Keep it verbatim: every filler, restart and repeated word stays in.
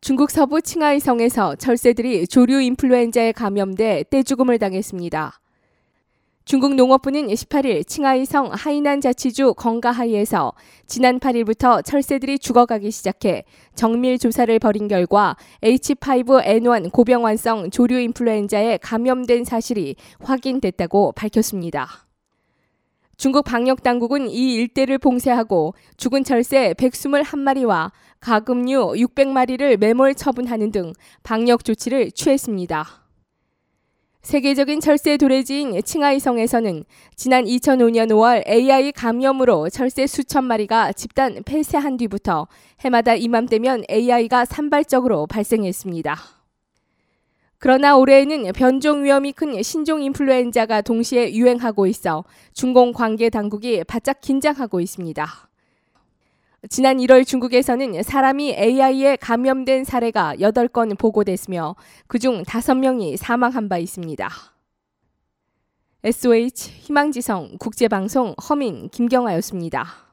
중국 서부 칭하이성에서 철새들이 조류 인플루엔자에 감염돼 떼죽음을 당했습니다. 중국 농업부는 십팔 일 칭하이성 하이난 자치주 건가하이에서 지난 팔 일부터 철새들이 죽어가기 시작해 정밀 조사를 벌인 결과 에이치 파이브 엔 원 고병환성 조류 인플루엔자에 감염된 사실이 확인됐다고 밝혔습니다. 중국 방역당국은 이 일대를 봉쇄하고 죽은 철새 백이십일 마리와 가금류 육백 마리를 매몰 처분하는 등 방역 조치를 취했습니다. 세계적인 철새 도래지인 칭하이성에서는 지난 이천오 년 오월 에이아이 감염으로 철새 수천 마리가 집단 폐쇄한 뒤부터 해마다 이맘때면 에이아이가 산발적으로 발생했습니다. 그러나 올해에는 변종 위험이 큰 신종 인플루엔자가 동시에 유행하고 있어 중공 관계 당국이 바짝 긴장하고 있습니다. 지난 일월 중국에서는 사람이 에이아이에 감염된 사례가 여덟 건 보고됐으며 그중 다섯 명이 사망한 바 있습니다. 에스오에이치 희망지성 국제방송 허민 김경아였습니다.